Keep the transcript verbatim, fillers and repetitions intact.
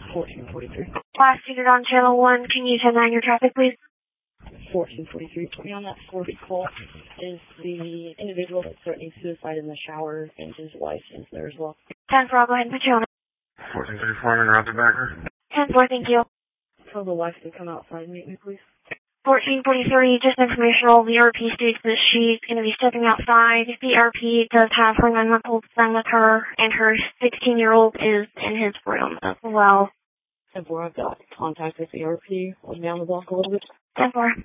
fourteen forty-three. Last unit on channel one, can you ten nine your traffic, please? fourteen forty-three. Put me on that forty call. Is the individual that's threatening suicide in the shower and his wife is there as well? ten four, I'll go ahead and put you on. fourteen thirty-four, and Roger Backer. ten four, thank you. Tell the wife to come outside and meet me, please. fourteen forty-three, just informational, the R P states that she's going to be stepping outside. The R P does have her nine-month-old son with her, and her sixteen-year-old is in his room as well. ten four, I've got contact with the R P. Hold me on the block a little bit. ten four.